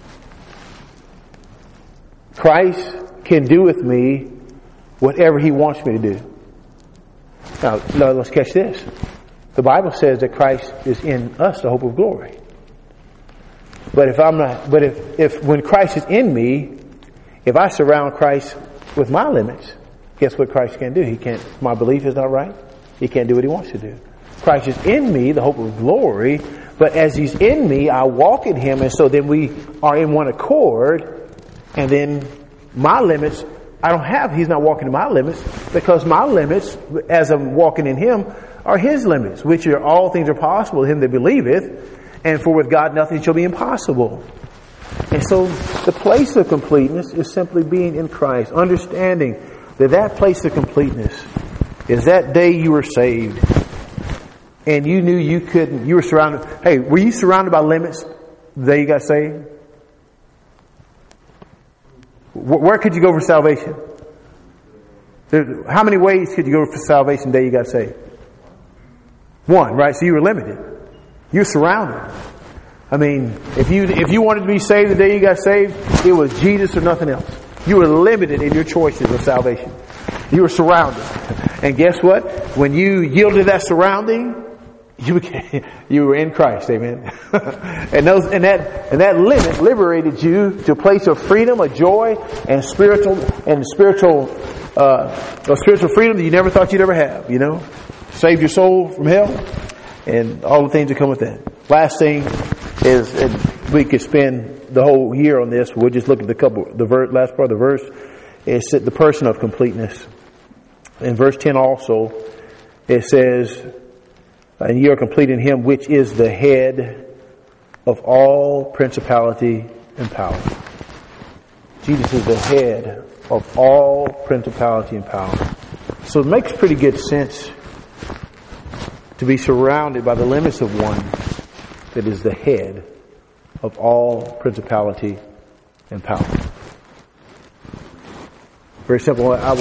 Christ can do with me whatever He wants me to do. Now, let's catch this. The Bible says that Christ is in us, the hope of glory. But if when Christ is in me, if I surround Christ with my limits, guess what Christ can do? My belief is not right. He can't do what He wants to do. Christ is in me, the hope of glory, but as He's in me, I walk in Him, and so then we are in one accord, and then my limits, He's not walking in my limits, because my limits, as I'm walking in Him, are His limits, which are all things are possible to him that believeth, and for with God nothing shall be impossible. And so the place of completeness is simply being in Christ, understanding that place of completeness is that day you were saved, and you knew you were surrounded. Hey, were you surrounded by limits the day you got saved? Where could you go for salvation? How many ways could you go for salvation the day you got saved? One, right? So you were limited. You're surrounded. I mean, if you wanted to be saved the day you got saved, it was Jesus or nothing else. You were limited in your choices of salvation. You were surrounded. And guess what? When you yielded that surrounding, you were in Christ, amen. and that limit liberated you to a place of freedom, of joy, and spiritual freedom that you never thought you'd ever have. You know, saved your soul from hell, and all the things that come with that. Last thing is, and we could spend the whole year on this. We'll just look at the last part of the verse. It's the person of completeness. In verse 10 also, it says, and ye are complete in Him which is the head of all principality and power. Jesus is the head of all principality and power. So it makes pretty good sense to be surrounded by the limits of one that is the head of all principality and power. Very simple. I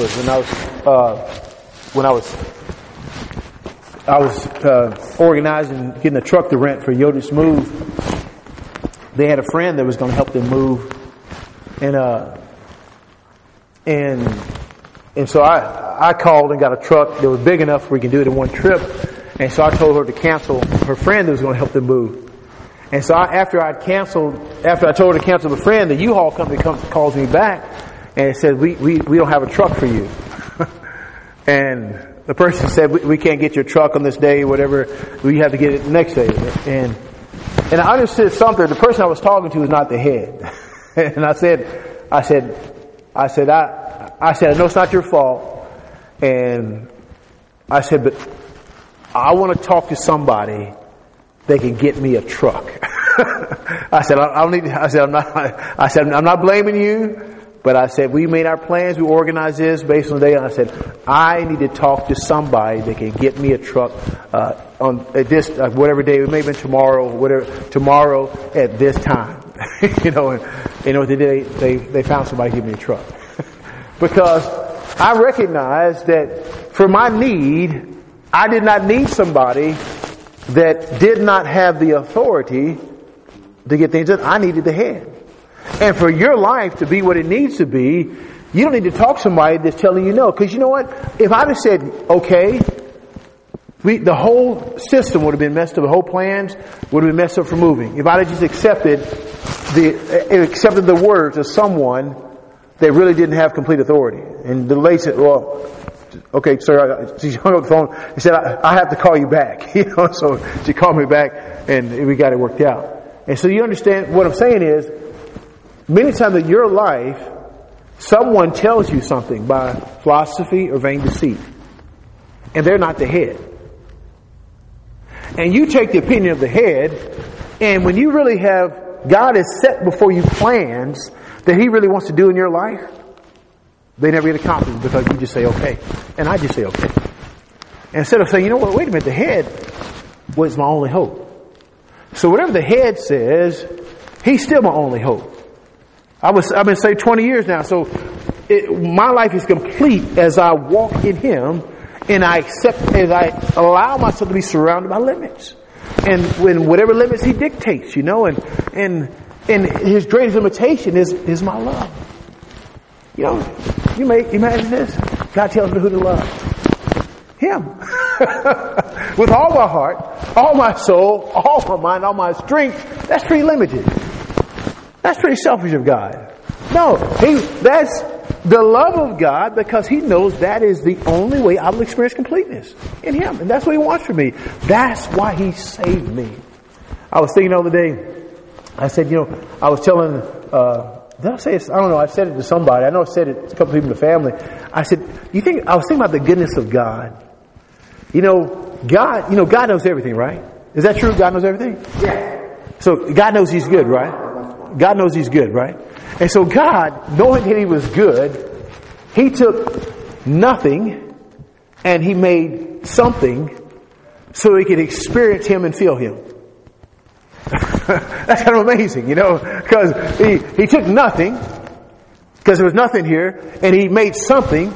was organizing, getting a truck to rent for Yoda's move. They had a friend that was going to help them move, and so I called and got a truck that was big enough where we can do it in one trip. And so I told her to cancel her friend that was going to help them move. And so after I told her to cancel the friend, the U-Haul company calls me back and it said, we don't have a truck for you. And the person said, we can't get your truck on this day, whatever. We have to get it the next day. And I understood something. The person I was talking to was not the head. And I said, I know it's not your fault. And I said, but I want to talk to somebody that can get me a truck. I said, I'm not blaming you. But I said, we made our plans, we organized this based on the day, and I said, I need to talk to somebody that can get me a truck on this whatever day, it may have been tomorrow at this time. You know what they did? They found somebody to give me a truck. Because I recognized that for my need, I did not need somebody that did not have the authority to get things done. I needed the head. And for your life to be what it needs to be, you don't need to talk to somebody that's telling you no. Because you know what? If I'd have said, okay, the whole system would have been messed up. The whole plans would have been messed up for moving. If I'd have just accepted the words of someone that really didn't have complete authority. And the lady said, well, okay, sir, she hung up the phone and said, I have to call you back. So she called me back and we got it worked out. And so you understand what I'm saying is, many times in your life, someone tells you something by philosophy or vain deceit. And they're not the head. And you take the opinion of the head, and when you really have, God has set before you plans that He really wants to do in your life, they never get accomplished because you just say okay. And I just say okay. And instead of saying, you know what, wait a minute, the head was my only hope. So whatever the head says, He's still my only hope. I've been saved 20 years now, so my life is complete as I walk in Him and as I allow myself to be surrounded by limits. And when whatever limits He dictates, and His greatest limitation is my love. You may imagine this. God tells me who to love. Him. With all my heart, all my soul, all my mind, all my strength. That's pretty limited. That's pretty selfish of God. No, that's the love of God, because He knows that is the only way I will experience completeness in Him. And that's what He wants from me. That's why He saved me. I was thinking the other day, I said, I was telling, did I say this? I don't know, I said it to somebody. I know I said it to a couple people in the family. I said, I was thinking about the goodness of God. God knows everything, right? Is that true? God knows everything? Yeah. So God knows He's good, right? God knows He's good, right? And so God, knowing that He was good, He took nothing and He made something so He could experience Him and feel Him. That's kind of amazing, because He took nothing, because there was nothing here, and He made something,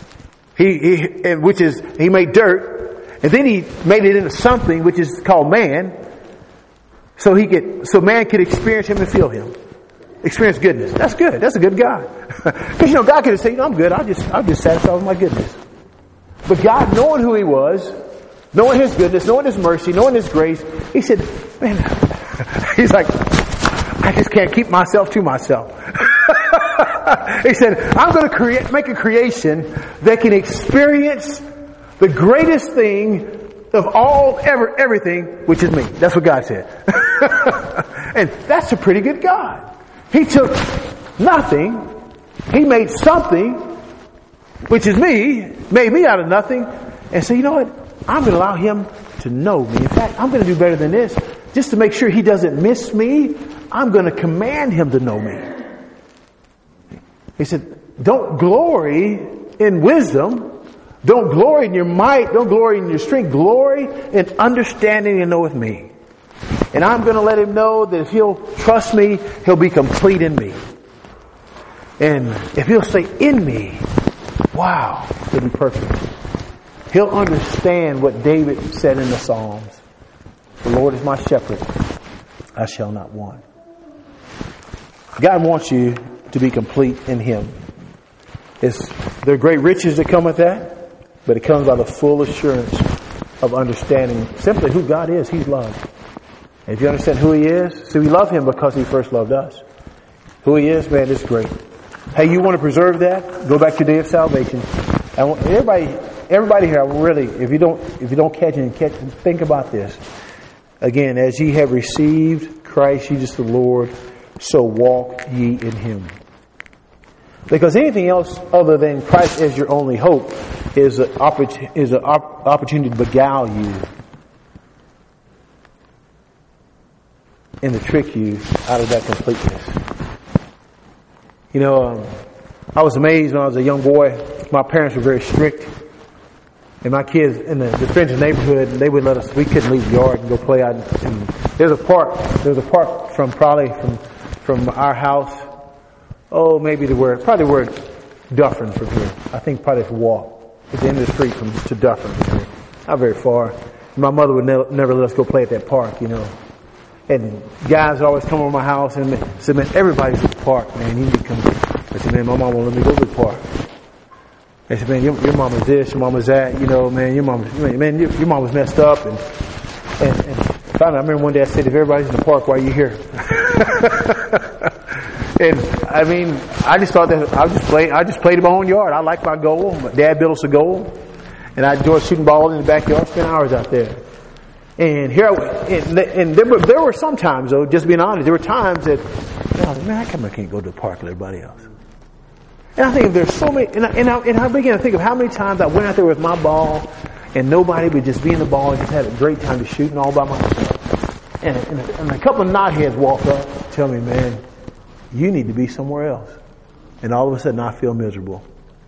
He made dirt, and then He made it into something which is called man, so man could experience Him and feel Him. Experience goodness. That's good. That's a good God. Because God could have said, I'm good. I'll just satisfy with my goodness. But God, knowing who He was, knowing His goodness, knowing His mercy, knowing His grace, He said, man, He's like, I just can't keep myself to myself. He said, I'm going to make a creation that can experience the greatest thing of everything, which is me. That's what God said. And that's a pretty good God. He took nothing, He made something, which is me, made me out of nothing, and said, you know what? I'm going to allow Him to know me. In fact, I'm going to do better than this. Just to make sure He doesn't miss me, I'm going to command Him to know me. He said, don't glory in wisdom. Don't glory in your might. Don't glory in your strength. Glory in understanding and knowing me. And I'm going to let Him know that if He'll trust me, He'll be complete in me. And if He'll stay in me, wow, He'll be perfect. He'll understand what David said in the Psalms. The Lord is my shepherd. I shall not want. God wants you to be complete in Him. There are great riches that come with that, but it comes by the full assurance of understanding simply who God is. He's love. And if you understand who He is, so we love Him because He first loved us. Who He is, man, it's great. Hey, you want to preserve that? Go back to the day of salvation. And everybody here, really, if you don't catch it, think about this. Again, as ye have received Christ Jesus the Lord, so walk ye in Him. Because anything else other than Christ as your only hope is an opportunity to beguile you and to trick you out of that completeness. I was amazed when I was a young boy. My parents were very strict. And my kids in the friends neighborhood, they would let us, we couldn't leave the yard and go play out. And there's a park from our house. Oh, maybe probably the word Dufferin from here. I think probably it's a walk at the end of the street to Dufferin from here. Not very far. My mother would never let us go play at that park, And guys would always come over my house and said, man, everybody's at the park, man. You need to come. I said, man, my mom won't let me go to the park. They said, man, your mama's this, your mama's that, man, your mama's messed up. And finally, I remember one day I said, if everybody's in the park, why are you here? And I mean, I just thought that I just played in my own yard. I liked my goal. My dad built us a goal, and I enjoyed shooting balls in the backyard. Spent hours out there. And there were some times, though, just being honest, there were times that, man, I can't go to the park like everybody else. And I think if there's so many, and I began to think of how many times I went out there with my ball, and nobody would just be in the ball and just had a great time to shooting all by myself. And a couple of knotheads walk up, tell me, man, you need to be somewhere else. And all of a sudden I feel miserable.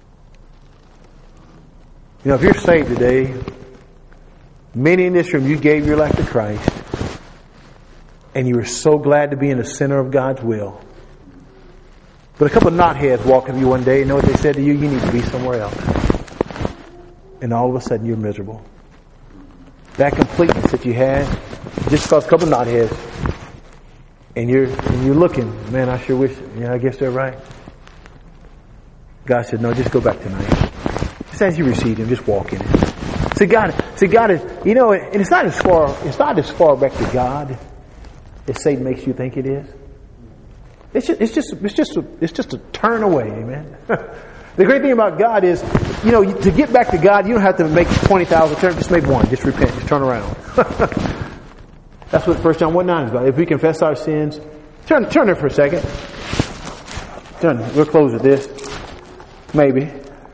You know, if you're saved today, many in this room, you gave your life to Christ, and you were so glad to be in the center of God's will. But a couple of knotheads walk up to you one day, and know what they said to you? You need to be somewhere else. And all of a sudden you're miserable. That completeness that you had, just because a couple of knotheads, and you're looking, man, I sure wish, I guess they're right. God said, no, just go back tonight. Just as you received Him, just walk in it. See, God is, and it's not as far back to God as Satan makes you think it is. It's just a turn away, amen. The great thing about God is, to get back to God, you don't have to make 20,000 turns. Just make one. Just repent. Just turn around. That's what 1 John 1:9 is about. If we confess our sins, turn there for a second. We'll close with this. Maybe.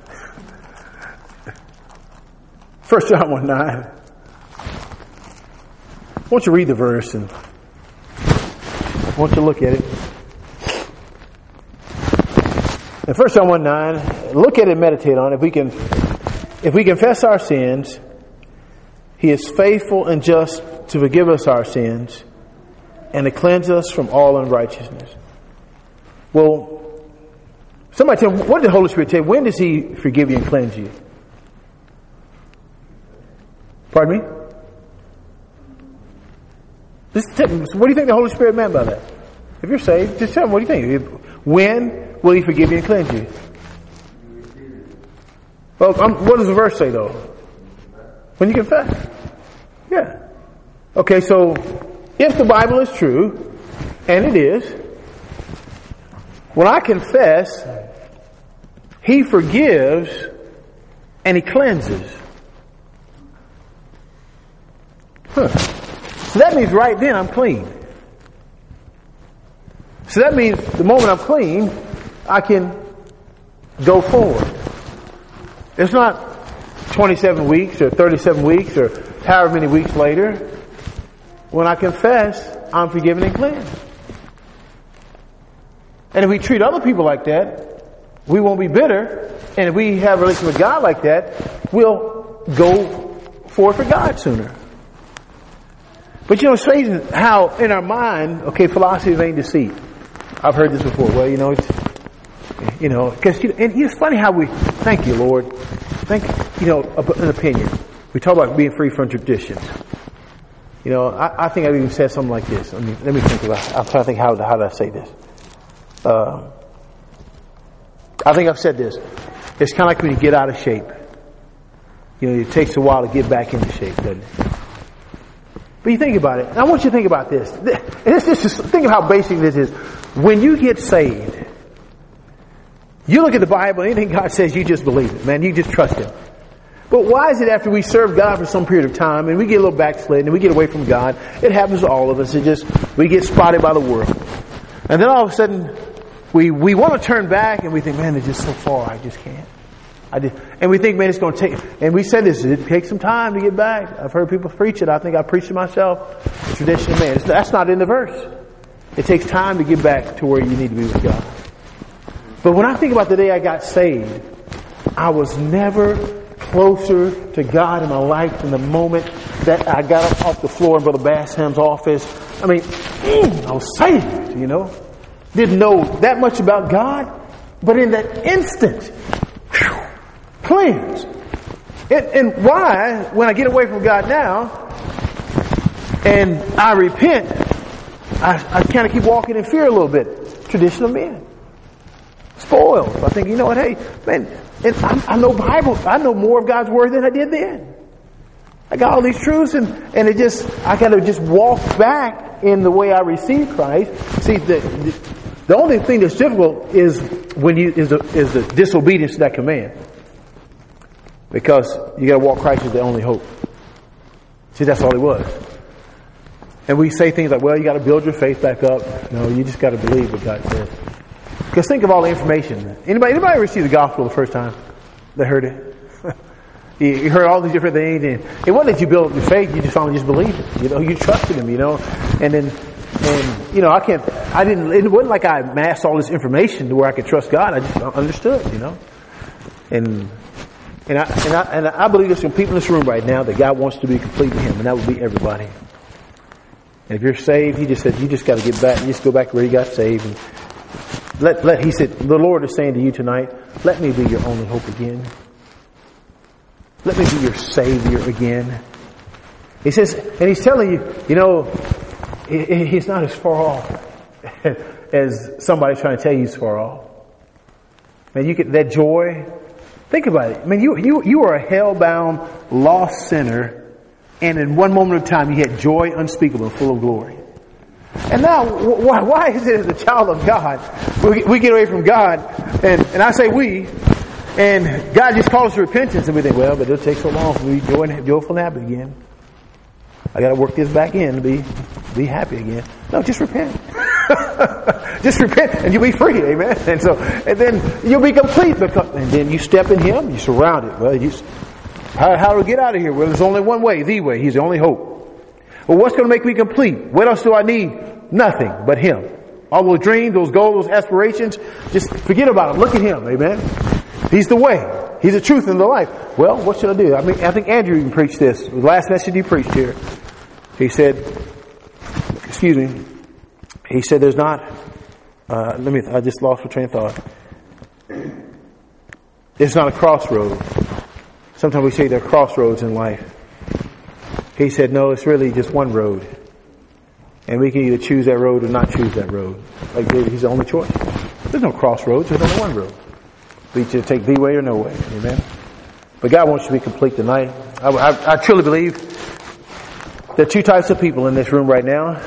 1 John 1:9. I want you to read the verse and I want you to look at it. In 1 John 1:9, look at it and meditate on it. If we confess our sins, He is faithful and just to forgive us our sins and to cleanse us from all unrighteousness. Well, somebody tell me, what did the Holy Spirit tell you? When does He forgive you and cleanse you? Pardon me? What do you think the Holy Spirit meant by that? If you're saved, just tell me, what do you think? When will He forgive you and cleanse you? Well, what does the verse say, though? When you confess. Yeah. Okay, so if the Bible is true, and it is, when I confess, He forgives and He cleanses. So that means right then I'm clean. So that means the moment I'm clean, I can go forward. It's not 27 weeks or 37 weeks or however many weeks later. When I confess, I'm forgiven and cleansed. And if we treat other people like that, we won't be bitter. And if we have a relationship with God like that, we'll go forward for God sooner. But it's amazing how in our mind, philosophy of vain deceit. I've heard this before. Well, because it's funny how we, thank you, Lord. An opinion. We talk about being free from traditions. I think I've even said something like this. Let me think about it. I'm trying to think how did I say this. I think I've said this. It's kind of like when you get out of shape. It takes a while to get back into shape, doesn't it? But you think about it. And I want you to think about this. Think of how basic this is. When you get saved, you look at the Bible, anything God says, you just believe it, man. You just trust Him. But why is it after we serve God for some period of time and we get a little backslidden and we get away from God, it happens to all of us. We get spotted by the world. And then all of a sudden, we want to turn back and we think, man, it's just so far, I just can't. And we think, man, it's going to take, and we said this, it takes some time to get back. I've heard people preach it. I think I preached it myself. The tradition of man. That's not in the verse. It takes time to get back to where you need to be with God. But when I think about the day I got saved, I was never closer to God in my life than the moment that I got up off the floor in Brother Bassham's office. I mean, I was saved, Didn't know that much about God, but in that instant, cleansed. And why, when I get away from God now, and I repent, I kind of keep walking in fear a little bit. Tradition of men. Spoiled. I think, hey, man, and I know Bible. I know more of God's Word than I did then. I got all these truths and I got to just walk back in the way I received Christ. See, The only thing that's difficult is the disobedience to that command. Because you got to walk Christ as the only hope. See, that's all he was. And we say things like, well, you got to build your faith back up. No, you just got to believe what God says. Because think of all the information. Anybody ever see the gospel the first time they heard it? You heard all these different things, and it wasn't that you built your faith, you just finally just believed it. You know, you trusted him, you know. And you know, it wasn't like I amassed all this information to where I could trust God. I just understood, you know. And I believe there's some people in this room right now that God wants to be complete in him, and that would be everybody. And if you're saved, he just said, you just got to get back, you just go back to where you got saved. And he said, the Lord is saying to you tonight, let me be your only hope again. Let me be your Savior again. He says, and he's telling you, you know, he's not as far off as somebody's trying to tell you he's far off. Man, you get that joy. Think about it. I mean, you are a hell-bound, lost sinner, and in one moment of time you had joy unspeakable and full of glory. And now, why is it as a child of God, we get away from God, and I say we, and God just calls us to repentance, and we think, well, but it'll take so long for me to be joyful and happy again. I got to work this back in to be happy again. No, just repent. Just repent, and you'll be free, amen. And then you'll be complete, and then you step in Him, you surround it. Well, how do we get out of here? Well, there's only one way, the way. He's the only hope. Well, what's going to make me complete? What else do I need? Nothing but Him. All those dreams, those goals, those aspirations, just forget about them. Look at Him, amen. He's the way. He's the truth and the life. Well, what should I do? I mean, I think Andrew even preached this. The last message he preached here. He said, he said there's not, I just lost my train of thought. It's not a crossroad. Sometimes we say there are crossroads in life. He said, no, it's really just one road. And we can either choose that road or not choose that road. Like David, he's the only choice. There's no crossroads. There's only one road. We either take the way or no way. Amen. But God wants you to be complete tonight. I truly believe there are two types of people in this room right now.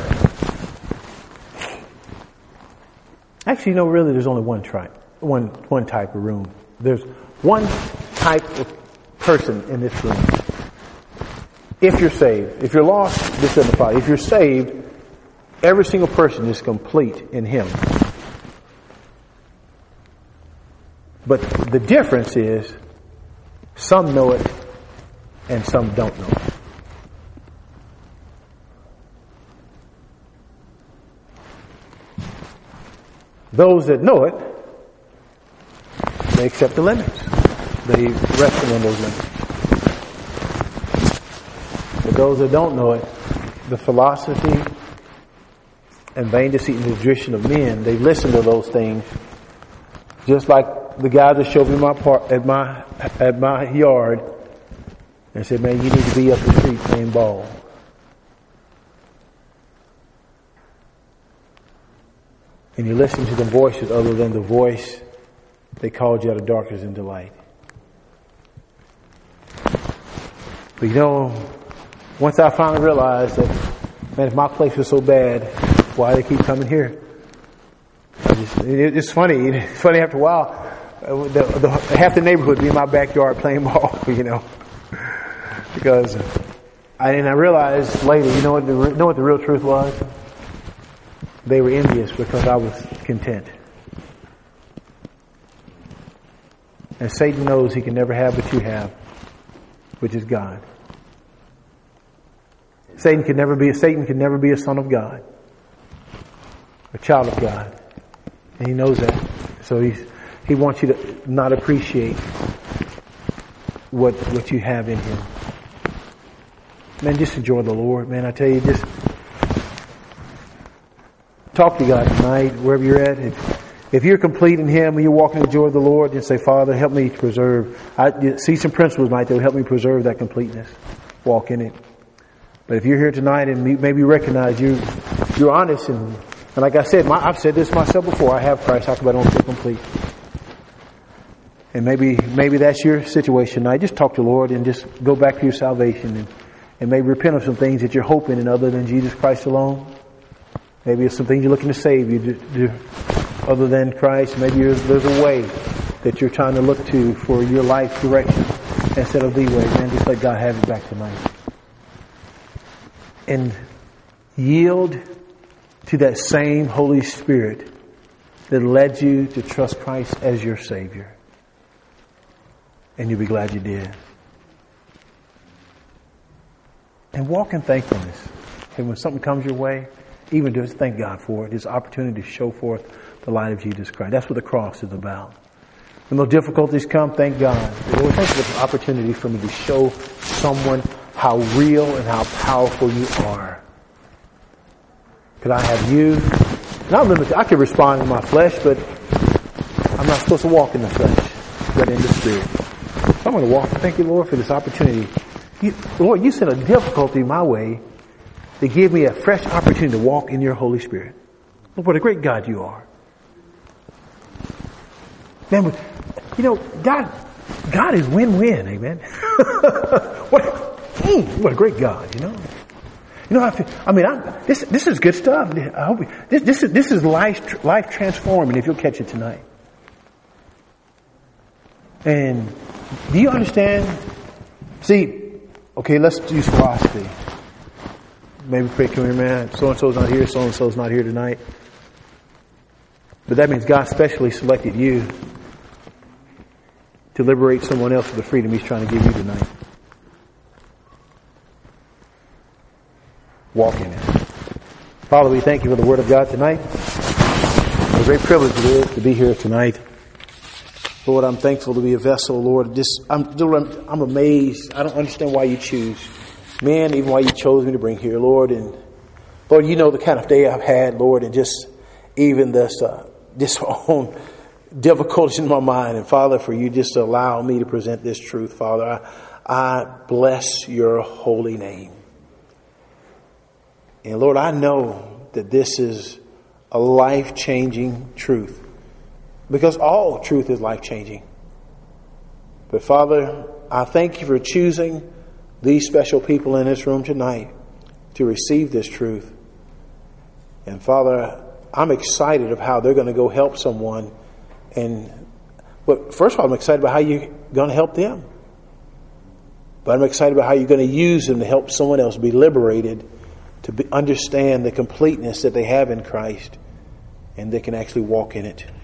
Actually, no, really, there's only one type of room. There's one type of person in this room. If you're saved. If you're lost, this doesn't apply. If you're saved, every single person is complete in Him. But the difference is some know it and some don't know it. Those that know it, they accept the limits. They rest within those limits. But those that don't know it, the philosophy and vain deceit and tradition of men, they listen to those things. Just like the guys that showed me at my yard and said, man, you need to be up the street playing ball. And you listen to the voices other than the voice they called you out of darkness into light. But you know, once I finally realized that, man, if my place was so bad, why do they keep coming here? It's funny. It's funny after a while, half the neighborhood would be in my backyard playing ball, you know. Because, I realized later, you know what the real truth was? They were envious because I was content. And Satan knows he can never have what you have, which is God. Satan can never be a son of God, a child of God. And he knows that. So he wants you to not appreciate what you have in Him. Man, just enjoy the Lord. Man, I tell you, just talk to God tonight, wherever you're at. If you're complete in Him and you're walking in the joy of the Lord, just say, Father, help me to preserve. I see some principles tonight that will help me preserve that completeness. Walk in it. But if you're here tonight and maybe recognize you're honest and like I said, I've said this myself before, I have Christ, how come I don't feel complete? And maybe that's your situation tonight. Just talk to the Lord and just go back to your salvation and maybe repent of some things that you're hoping in other than Jesus Christ alone. Maybe it's some things you're looking to save you other than Christ. Maybe there's a way that you're trying to look to for your life direction instead of the way. Man, just let God have it back tonight. And yield to that same Holy Spirit that led you to trust Christ as your Savior. And you'll be glad you did. And walk in thankfulness. And when something comes your way, even just thank God for it. This opportunity to show forth the light of Jesus Christ. That's what the cross is about. When those difficulties come, thank God. Lord, thank you for the opportunity for me to show someone how real and how powerful you are. Could I have you? Not limited. I can respond in my flesh, but I'm not supposed to walk in the flesh, but in the Spirit. So I'm going to walk. Thank you, Lord, for this opportunity. Lord, you sent a difficulty my way to give me a fresh opportunity to walk in your Holy Spirit. Lord, what a great God you are. Man, you know, God is win-win, amen. What a great God, you know. You know, this is good stuff. I hope this is life transforming if you'll catch it tonight. And do you understand? See, okay, let's use philosophy. Maybe pray, come here, man. So and so's not here. So and so's not here tonight. But that means God specially selected you to liberate someone else of the freedom He's trying to give you tonight. Walk in it. Father, we thank you for the Word of God tonight. What a great privilege it is to be here tonight. Lord, I'm thankful to be a vessel, Lord. I'm amazed. I don't understand why you choose men, even why you chose me to bring here, Lord. And Lord, you know the kind of day I've had, Lord, and just even this own difficulties in my mind. And Father, for you just to allow me to present this truth, Father, I bless your holy name. And Lord, I know that this is a life-changing truth. Because all truth is life-changing. But Father, I thank you for choosing these special people in this room tonight to receive this truth. And Father, I'm excited of how they're going to go help someone. But first of all, I'm excited about how you're going to help them. But I'm excited about how you're going to use them to help someone else be liberated, to understand the completeness that they have in Christ, and they can actually walk in it.